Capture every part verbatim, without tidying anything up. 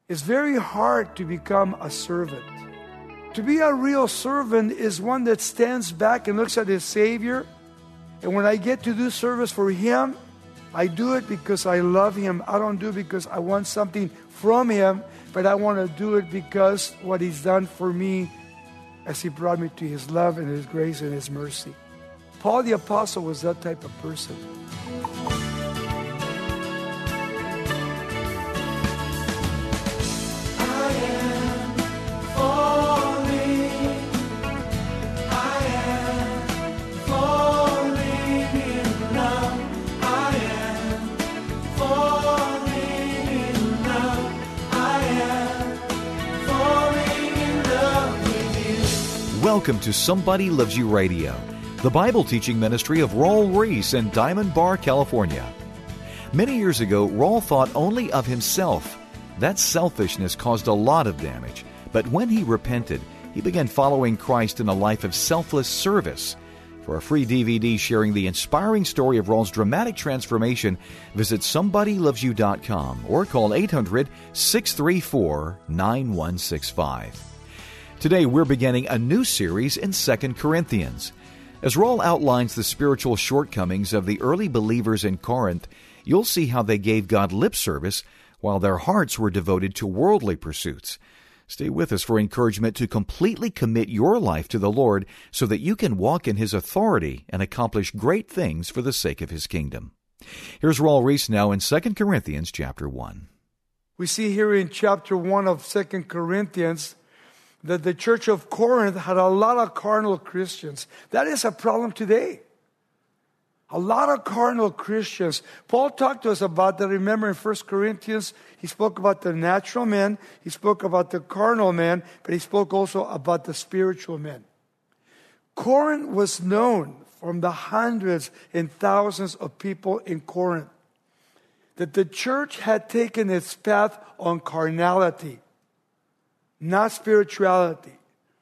It's very hard to become a servant. To be a real servant is one that stands back and looks at his Savior. And when I get to do service for Him, I do it because I love Him. I don't do it because I want something from Him, but I want to do it because what He's done for me as He brought me to His love and His grace and His mercy. Paul the Apostle was that type of person. Welcome to Somebody Loves You Radio, the Bible teaching ministry of Raul Ries in Diamond Bar, California. Many years ago, Raul thought only of himself. That selfishness caused a lot of damage, but when he repented, he began following Christ in a life of selfless service. For a free D V D sharing the inspiring story of Raul's dramatic transformation, visit somebody loves you dot com or call eight hundred, six three four, nine one six five. Today, we're beginning a new series in Second Corinthians. As Raul outlines the spiritual shortcomings of the early believers in Corinth, you'll see how they gave God lip service while their hearts were devoted to worldly pursuits. Stay with us for encouragement to completely commit your life to the Lord so that you can walk in His authority and accomplish great things for the sake of His kingdom. Here's Raul Ries now in Second Corinthians chapter one. We see here in chapter one of Second Corinthians that the church of Corinth had a lot of carnal Christians. That is a problem today. A lot of carnal Christians. Paul talked to us about that. Remember in First Corinthians, he spoke about the natural man, he spoke about the carnal man, but he spoke also about the spiritual man. Corinth was known from the hundreds and thousands of people in Corinth that the church had taken its path on carnality, not spirituality.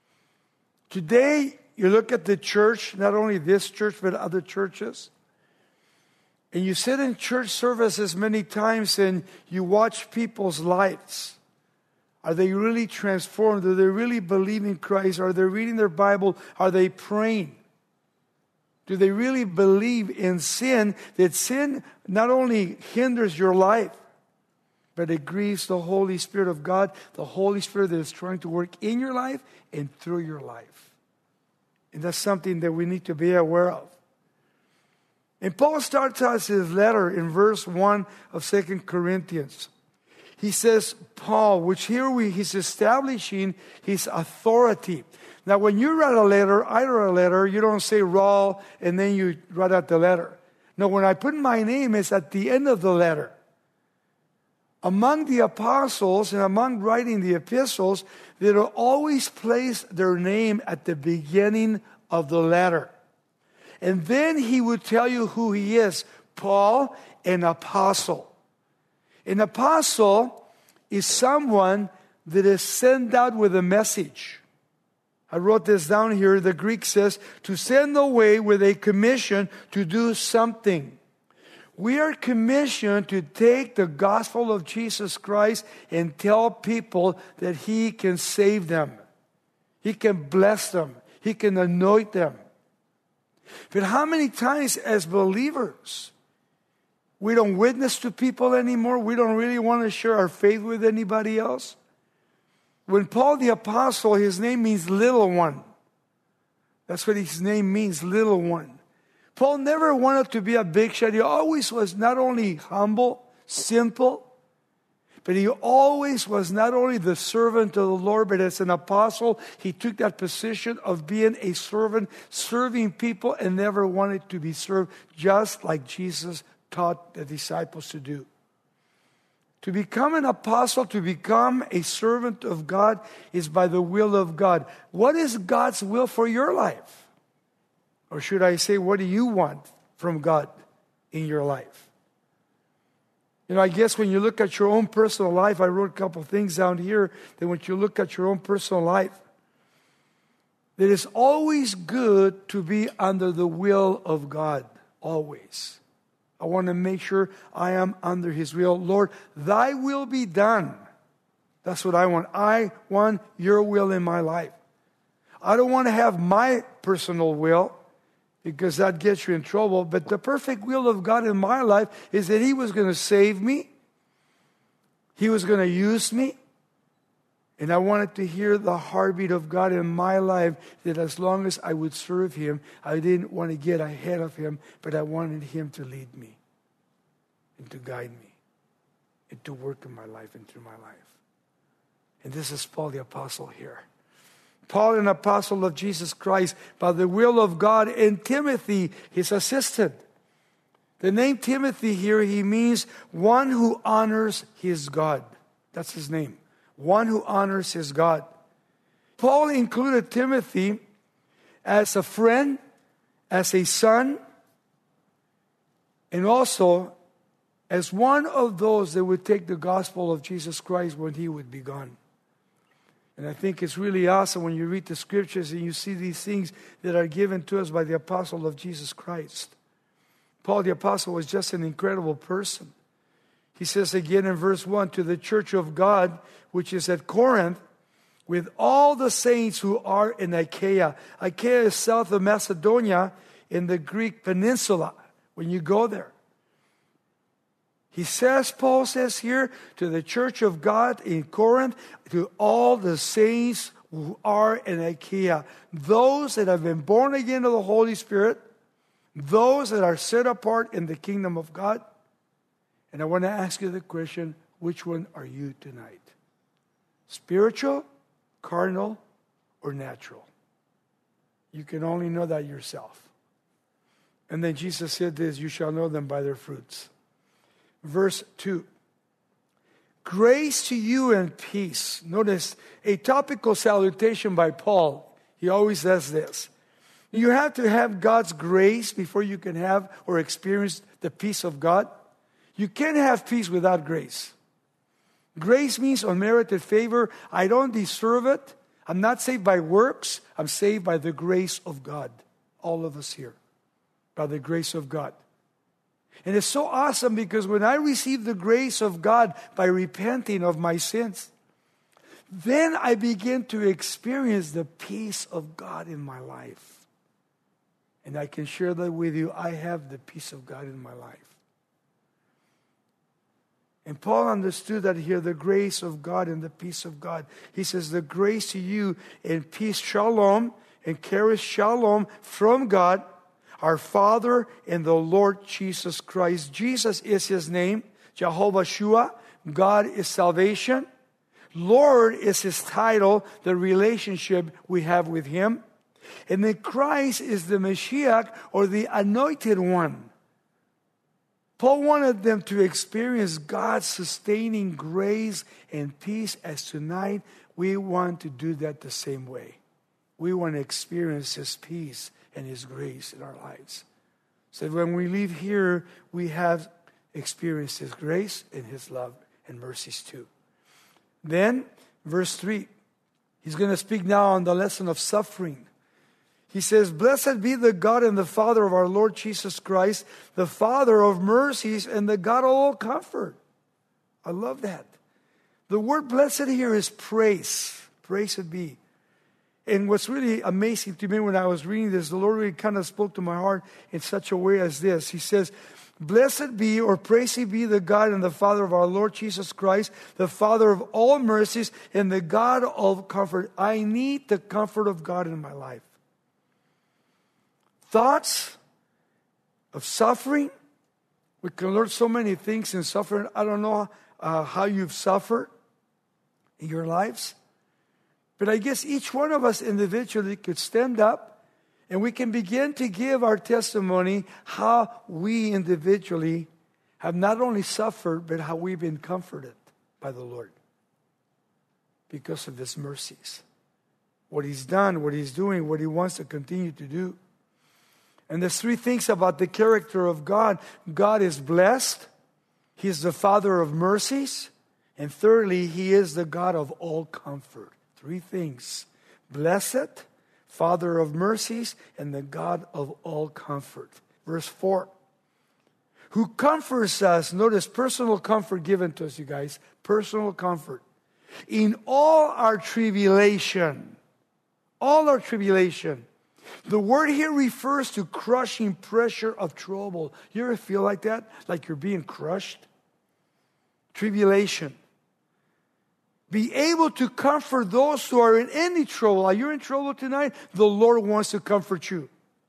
Today, you look at the church, not only this church, but other churches, and you sit in church services many times and you watch people's lives. Are they really transformed? Do they really believe in Christ? Are they reading their Bible? Are they praying? Do they really believe in sin? That sin not only hinders your life, but it grieves the Holy Spirit of God, the Holy Spirit that is trying to work in your life and through your life. And that's something that we need to be aware of. And Paul starts out his letter in verse one of Second Corinthians. He says, Paul, which here we, he's establishing his authority. Now, when you write a letter, I write a letter, you don't say Raul and then you write out the letter. No, when I put my name, it's at the end of the letter. Among the apostles and among writing the epistles, they will always place their name at the beginning of the letter. And then he would tell you who he is, Paul, an apostle. An apostle is someone that is sent out with a message. I wrote this down here. The Greek says, to send away with a commission to do something. We are commissioned to take the gospel of Jesus Christ and tell people that He can save them. He can bless them. He can anoint them. But how many times as believers, we don't witness to people anymore? We don't really want to share our faith with anybody else? When Paul the Apostle, his name means little one. That's what his name means, little one. Paul never wanted to be a big shot. He always was not only humble, simple, but he always was not only the servant of the Lord, but as an apostle, he took that position of being a servant, serving people, and never wanted to be served, just like Jesus taught the disciples to do. To become an apostle, to become a servant of God, is by the will of God. What is God's will for your life? Or should I say, what do you want from God in your life? You know, I guess when you look at your own personal life, I wrote a couple things down here, that when you look at your own personal life, that it's always good to be under the will of God, always. I want to make sure I am under His will. Lord, Thy will be done. That's what I want. I want your will in my life. I don't want to have my personal will, because that gets you in trouble. But the perfect will of God in my life is that He was going to save me. He was going to use me. And I wanted to hear the heartbeat of God in my life, that as long as I would serve Him, I didn't want to get ahead of Him, but I wanted Him to lead me and to guide me and to work in my life and through my life. And this is Paul the Apostle here. Paul, an apostle of Jesus Christ, by the will of God, and Timothy, his assistant. The name Timothy here, he means one who honors his God. That's his name. One who honors his God. Paul included Timothy as a friend, as a son, and also as one of those that would take the gospel of Jesus Christ when he would be gone. And I think it's really awesome when you read the scriptures and you see these things that are given to us by the apostle of Jesus Christ. Paul the apostle was just an incredible person. He says again in verse one, to the church of God, which is at Corinth, with all the saints who are in Achaia. Achaia is south of Macedonia in the Greek peninsula, when you go there. He says, Paul says here, to the church of God in Corinth, to all the saints who are in Achaia, those that have been born again of the Holy Spirit, those that are set apart in the kingdom of God. And I want to ask you the question, which one are you tonight? Spiritual, carnal, or natural? You can only know that yourself. And then Jesus said this, you shall know them by their fruits. Verse two. Grace to you and peace. Notice a topical salutation by Paul. He always does this. You have to have God's grace before you can have or experience the peace of God. You can't have peace without grace. Grace means unmerited favor. I don't deserve it. I'm not saved by works. I'm saved by the grace of God. All of us here. By the grace of God. And it's so awesome because when I receive the grace of God by repenting of my sins, then I begin to experience the peace of God in my life. And I can share that with you. I have the peace of God in my life. And Paul understood that here, the grace of God and the peace of God. He says, the grace to you and peace, shalom, and carries shalom from God, our Father and the Lord Jesus Christ. Jesus is His name. Jehovah Shua. God is salvation. Lord is His title, the relationship we have with Him. And then Christ is the Mashiach, or the anointed one. Paul wanted them to experience God's sustaining grace and peace, as tonight we want to do that the same way. We want to experience His peace and His grace in our lives. So when we leave here, we have experienced His grace and His love and mercies too. Then, verse three, he's going to speak now on the lesson of suffering. He says, blessed be the God and the Father of our Lord Jesus Christ, the Father of mercies and the God of all comfort. I love that. The word blessed here is praise. Praise be. And what's really amazing to me when I was reading this, the Lord really kind of spoke to my heart in such a way as this. He says, blessed be, or praised be the God and the Father of our Lord Jesus Christ, the Father of all mercies and the God of comfort. I need the comfort of God in my life. Thoughts of suffering. We can learn so many things in suffering. I don't know uh, how you've suffered in your lives. But I guess each one of us individually could stand up and we can begin to give our testimony how we individually have not only suffered, but how we've been comforted by the Lord because of His mercies. What He's done, what He's doing, what He wants to continue to do. And there's three things about the character of God. God is blessed. He is the Father of mercies. And thirdly, He is the God of all comfort. Three things. Blessed, Father of mercies, and the God of all comfort. Verse four. Who comforts us. Notice personal comfort given to us, you guys. Personal comfort. in all our tribulation. All our tribulation. The word here refers to crushing pressure of trouble. You ever feel like that? Like you're being crushed? Tribulation. Be able to comfort those who are in any trouble. Are you in trouble tonight? The Lord wants to comfort you.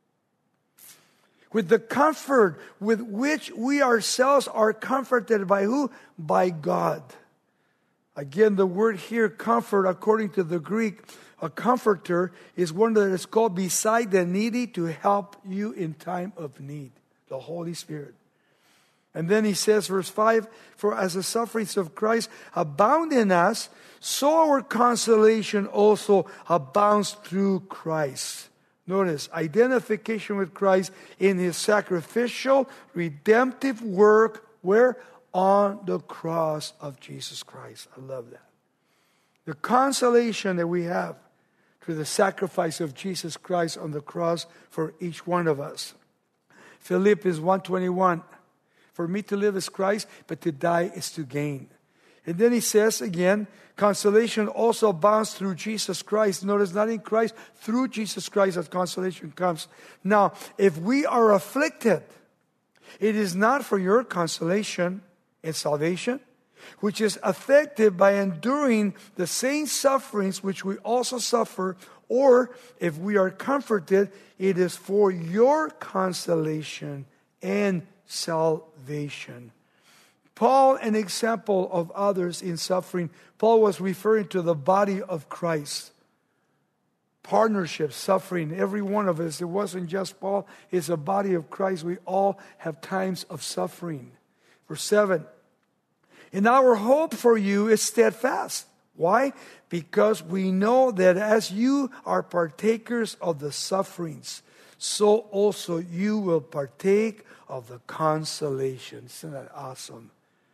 With the comfort with which we ourselves are comforted by who? By God. Again, the word here, comfort, according to the Greek, a comforter is one that is called beside the needy to help you in time of need. The Holy Spirit. And then he says, verse five, for as the sufferings of Christ abound in us, so our consolation also abounds through Christ. Notice, identification with Christ in His sacrificial, redemptive work, where? On the cross of Jesus Christ. I love that. The consolation that we have through the sacrifice of Jesus Christ on the cross for each one of us. Philippians one twenty-one, for me to live is Christ, but to die is to gain. And then he says again, consolation also abounds through Jesus Christ. Notice, not in Christ, through Jesus Christ that consolation comes. Now, if we are afflicted, it is not for your consolation and salvation, which is affected by enduring the same sufferings which we also suffer, or if we are comforted, it is for your consolation and salvation. Paul, an example of others in suffering, Paul was referring to the body of Christ. Partnership, suffering, every one of us. It wasn't just Paul, it's a body of Christ. We all have times of suffering. Verse seven, and our hope for you is steadfast. Why? Because we know that as you are partakers of the sufferings, so also you will partake of the consolation. Isn't that awesome?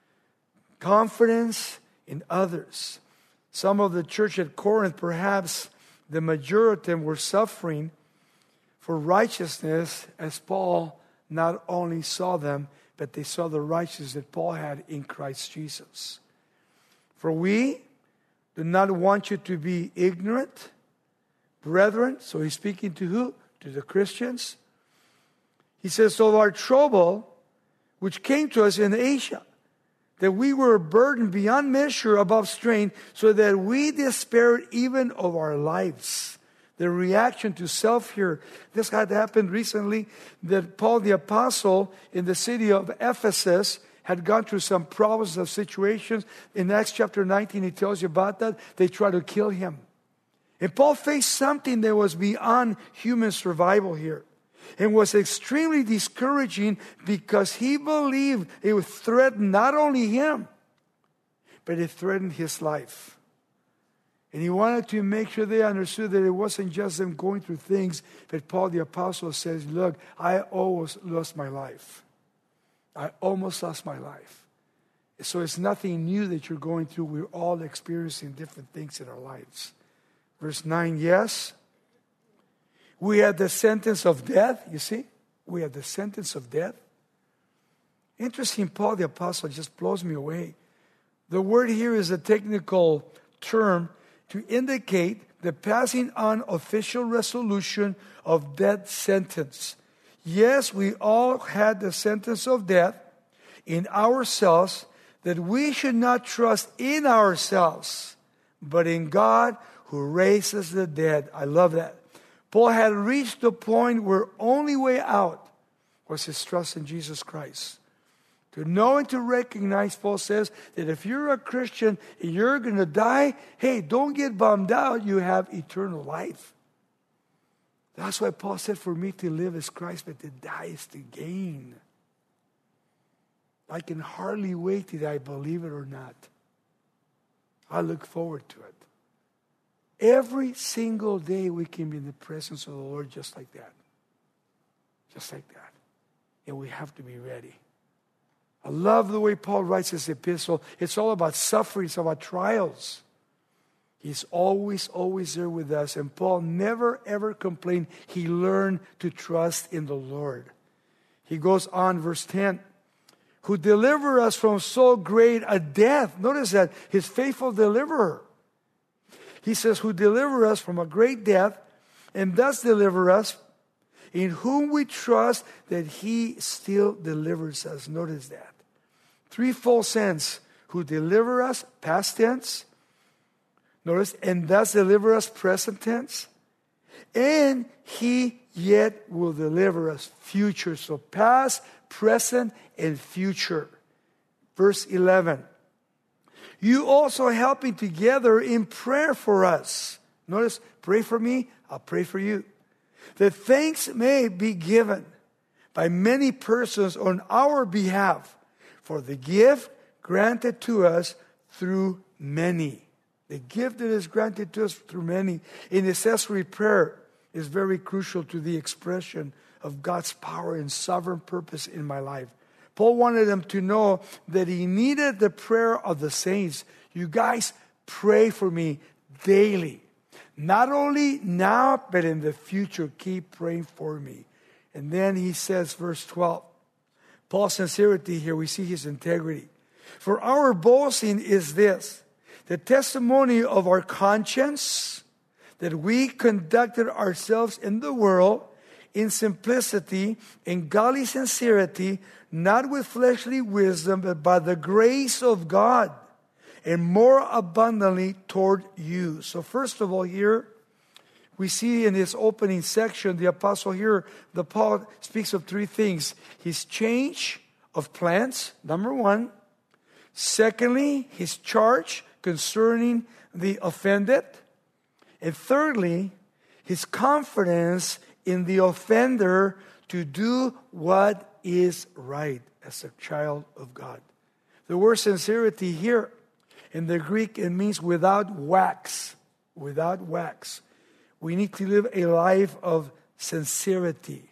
Confidence in others. Some of the church at Corinth, perhaps the majority of them were suffering for righteousness, as Paul not only saw them, but they saw the righteousness that Paul had in Christ Jesus. For we do not want you to be ignorant, brethren. So he's speaking to who? To the Christians. He says, so our trouble, which came to us in Asia, that we were burdened beyond measure above strength, so that we despaired even of our lives. The reaction to self here. This had happened recently, that Paul the Apostle in the city of Ephesus had gone through some problems of situations. In Acts chapter nineteen, he tells you about that. They tried to kill him. And Paul faced something that was beyond human survival here. It was extremely discouraging because he believed it would threaten not only him, but it threatened his life. And he wanted to make sure they understood that it wasn't just them going through things, but Paul the Apostle says, look, I almost lost my life. I almost lost my life. So it's nothing new that you're going through. We're all experiencing different things in our lives. Verse nine, yes. We had the sentence of death, you see? We had the sentence of death. Interesting, Paul the Apostle just blows me away. The word here is a technical term to indicate the passing on official resolution of death sentence. Yes, we all had the sentence of death in ourselves, that we should not trust in ourselves, but in God who raises the dead. I love that. Paul had reached the point where only way out was his trust in Jesus Christ. To know and to recognize, Paul says, that if you're a Christian and you're going to die, hey, don't get bummed out. You have eternal life. That's why Paul said, for me to live is Christ, but to die is to gain. I can hardly wait till I believe it or not. I look forward to it. Every single day we can be in the presence of the Lord just like that. Just like that. And we have to be ready. I love the way Paul writes his epistle. It's all about suffering. It's about trials. He's always, always there with us. And Paul never, ever complained. He learned to trust in the Lord. He goes on, verse ten. who delivered us from so great a death. Notice that, his faithful deliverer. He says, who delivered us from a great death, and thus deliver us, in whom we trust that he still delivers us. Notice that. Threefold sense. Who deliver us, past tense. Notice, and thus deliver us, present tense. And he yet will deliver us, future. So past, present, and future. Verse eleven. You also helping together in prayer for us. Notice, pray for me, I'll pray for you. That thanks may be given by many persons on our behalf for the gift granted to us through many. The gift that is granted to us through many in necessary prayer is very crucial to the expression of God's power and sovereign purpose in my life. Paul wanted them to know that he needed the prayer of the saints. You guys pray for me daily. Not only now, but in the future, keep praying for me. And then he says, verse twelve, Paul's sincerity here, we see his integrity. For our boasting is this, the testimony of our conscience, that we conducted ourselves in the world in simplicity, in godly sincerity, not with fleshly wisdom, but by the grace of God, and more abundantly toward you. So first of all here, we see in this opening section, the apostle here, the Paul speaks of three things. His change of plans, number one. Secondly, his charge concerning the offended. And thirdly, his confidence in the offender to do what is right as a child of God. The word sincerity here, in the Greek, it means without wax. Without wax. We need to live a life of sincerity.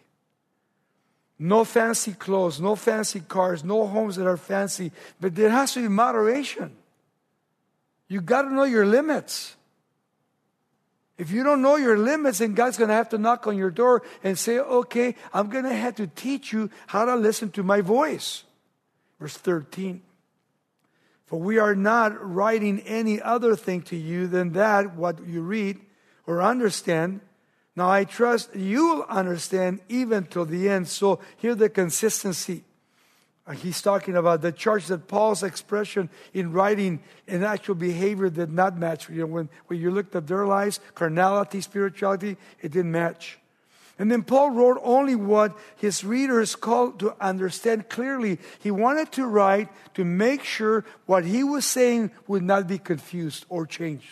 No fancy clothes, no fancy cars, no homes that are fancy. But there has to be moderation. You got to know your limits. If you don't know your limits, then God's going to have to knock on your door and say, okay, I'm going to have to teach you how to listen to my voice. Verse thirteen. For we are not writing any other thing to you than that, what you read or understand. Now I trust you will understand even till the end. So here the consistency. He's talking about the charge that Paul's expression in writing and actual behavior did not match. You know, when, when you looked at their lives, carnality, spirituality, it didn't match. And then Paul wrote only what his readers called to understand clearly. He wanted to write to make sure what he was saying would not be confused or changed.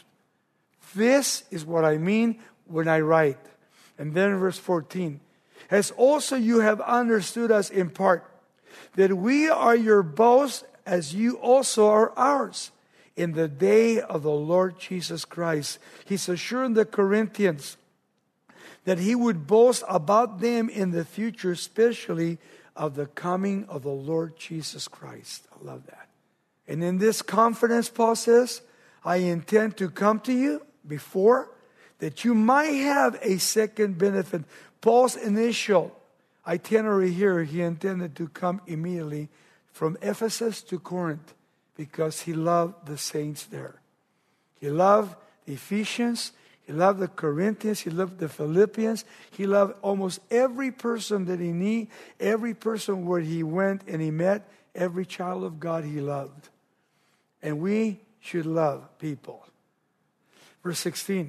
This is what I mean when I write. And then in verse fourteen, as also you have understood us in part, that we are your boast as you also are ours in the day of the Lord Jesus Christ. He's assuring the Corinthians that he would boast about them in the future, especially of the coming of the Lord Jesus Christ. I love that. And in this confidence, Paul says, I intend to come to you before, that you might have a second benefit. Paul's initial itinerary here, he intended to come immediately from Ephesus to Corinth because he loved the saints there. He loved the Ephesians, he loved the Corinthians, he loved the Philippians, he loved almost every person that he knew, every person where he went and he met, every child of God he loved. And we should love people. Verse sixteen.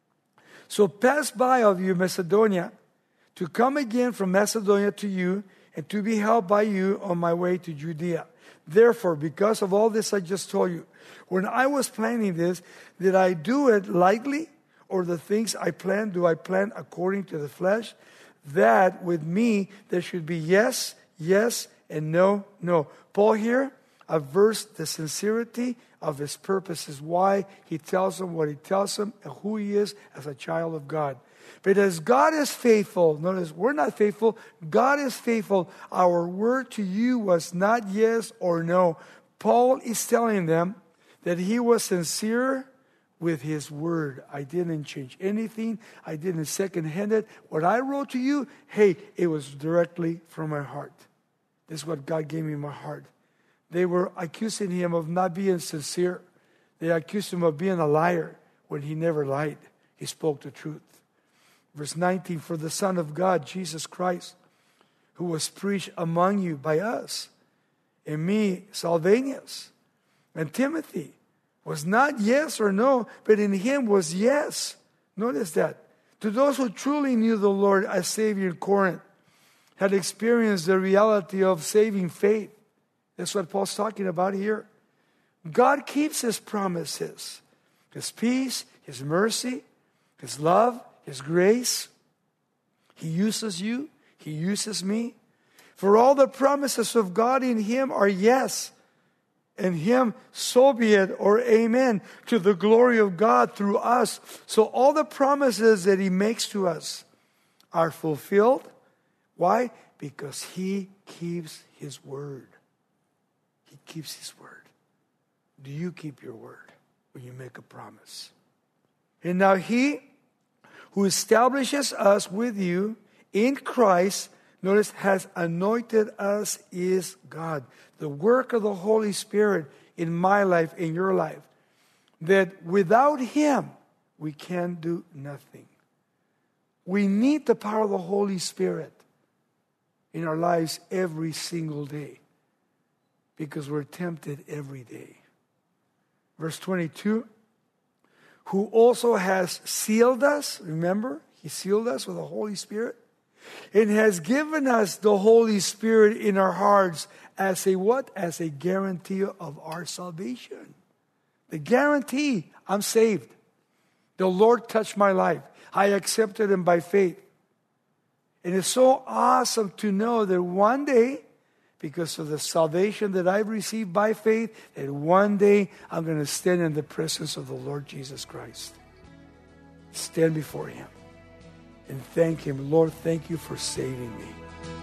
So pass by of you Macedonia, to come again from Macedonia to you, and to be helped by you on my way to Judea. Therefore, because of all this I just told you, when I was planning this, did I do it lightly? Or the things I plan, do I plan according to the flesh? That with me there should be yes, yes, and no, no. Paul here averts the sincerity of his purposes, why he tells them what he tells them, and who he is as a child of God. But as God is faithful, notice we're not faithful, God is faithful. Our word to you was not yes or no. Paul is telling them that he was sincere with his word. I didn't change anything. I didn't second-hand it. What I wrote to you, hey, it was directly from my heart. This is what God gave me in my heart. they were accusing him of not being sincere. They accused him of being a liar when he never lied. He spoke the truth. Verse nineteen, for the Son of God, Jesus Christ, who was preached among you by us, and me, Silvanus, and Timothy, was not yes or no, but in him was yes. Notice that. To those who truly knew the Lord as Savior in Corinth, had experienced the reality of saving faith. That's what Paul's talking about here. God keeps His promises. His peace, His mercy, His love, His grace. He uses you. He uses me. For all the promises of God in Him are yes. And Him, so be it, or amen, to the glory of God through us. So all the promises that He makes to us are fulfilled. Why? Because He keeps His word. He keeps His word. Do you keep your word when you make a promise? And now He who establishes us with you in Christ, notice, has anointed us is God. The work of the Holy Spirit in my life, in your life. That without Him, we can do nothing. We need the power of the Holy Spirit in our lives every single day. Because we're tempted every day. Verse twenty-two. Who also has sealed us, remember? He sealed us with the Holy Spirit. And has given us the Holy Spirit in our hearts as a what? As a guarantee of our salvation. The guarantee, I'm saved. The Lord touched my life. I accepted Him by faith. And it's so awesome to know that one day, because of the salvation that I've received by faith, that one day I'm going to stand in the presence of the Lord Jesus Christ. Stand before Him. And thank Him. Lord, thank you for saving me.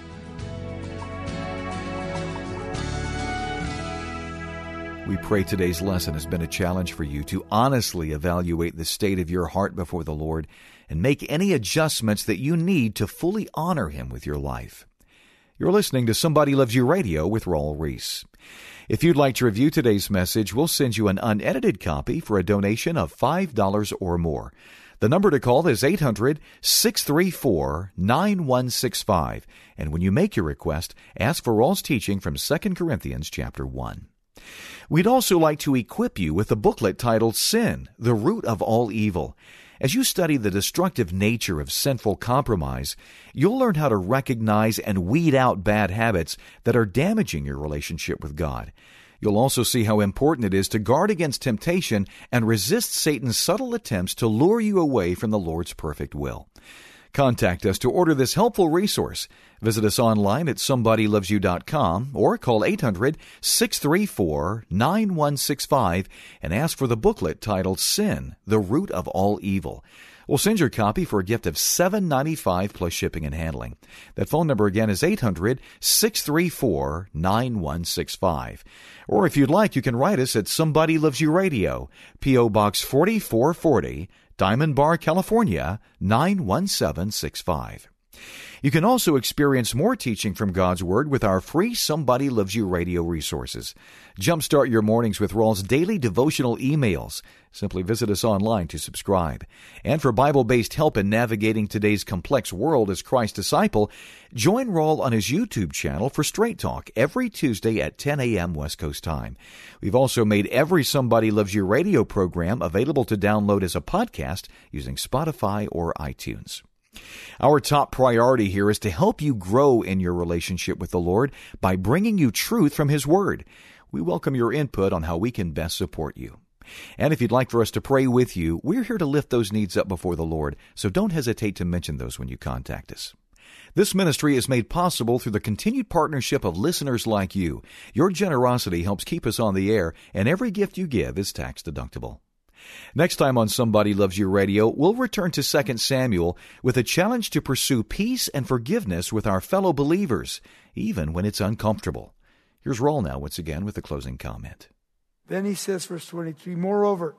We pray today's lesson has been a challenge for you to honestly evaluate the state of your heart before the Lord and make any adjustments that you need to fully honor Him with your life. You're listening to Somebody Loves You Radio with Raul Ries. If you'd like to review today's message, we'll send you an unedited copy for a donation of five dollars or more. The number to call is eight hundred, six three four, nine one six five. And when you make your request, ask for Raul's teaching from Second Corinthians chapter one. We'd also like to equip you with a booklet titled Sin, the Root of All Evil. As you study the destructive nature of sinful compromise, you'll learn how to recognize and weed out bad habits that are damaging your relationship with God. You'll also see how important it is to guard against temptation and resist Satan's subtle attempts to lure you away from the Lord's perfect will. Contact us to order this helpful resource. Visit us online at somebody loves you dot com or call eight hundred, six three four, nine one six five and ask for the booklet titled Sin, the Root of All Evil. We'll send your copy for a gift of seven dollars and ninety-five cents plus shipping and handling. That phone number again is eight hundred, six three four, nine one six five. Or if you'd like, you can write us at Somebody Loves You Radio, P O. Box forty-four forty, Diamond Bar, California, nine one seven six five. You can also experience more teaching from God's Word with our free Somebody Loves You Radio resources. Jumpstart your mornings with Raul's daily devotional emails. Simply visit us online to subscribe. And for Bible-based help in navigating today's complex world as Christ's disciple, join Raul on his YouTube channel for Straight Talk every Tuesday at ten a.m. West Coast time. We've also made every Somebody Loves You Radio program available to download as a podcast using Spotify or iTunes. Our top priority here is to help you grow in your relationship with the Lord by bringing you truth from His Word. We welcome your input on how we can best support you. And if you'd like for us to pray with you, we're here to lift those needs up before the Lord, so don't hesitate to mention those when you contact us. This ministry is made possible through the continued partnership of listeners like you. Your generosity helps keep us on the air, and every gift you give is tax deductible. Next time on Somebody Loves You Radio, we'll return to Second Samuel with a challenge to pursue peace and forgiveness with our fellow believers, even when it's uncomfortable. Here's Raul now once again with the closing comment. Then he says, verse twenty-three, moreover,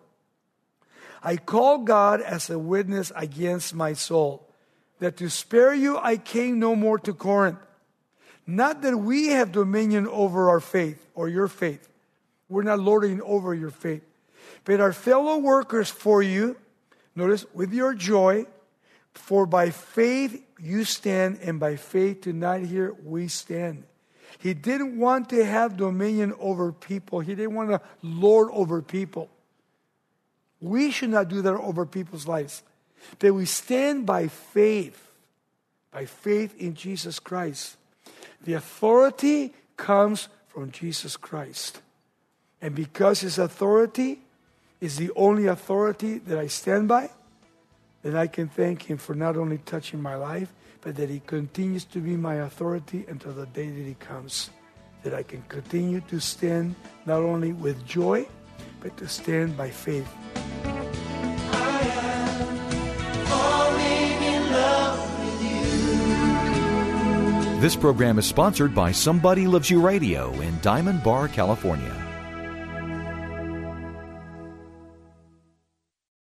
I call God as a witness against my soul, that to spare you I came no more to Corinth. Not that we have dominion over our faith or your faith. We're not lording over your faith. But our fellow workers for you, notice, with your joy, for by faith you stand, and by faith tonight here we stand. He didn't want to have dominion over people. He didn't want to lord over people. We should not do that over people's lives. That we stand by faith, by faith in Jesus Christ. The authority comes from Jesus Christ. And because His authority is the only authority that I stand by, then I can thank Him for not only touching my life, but that He continues to be my authority until the day that He comes. That I can continue to stand not only with joy, but to stand by faith. I am falling in love with you. This program is sponsored by Somebody Loves You Radio in Diamond Bar, California.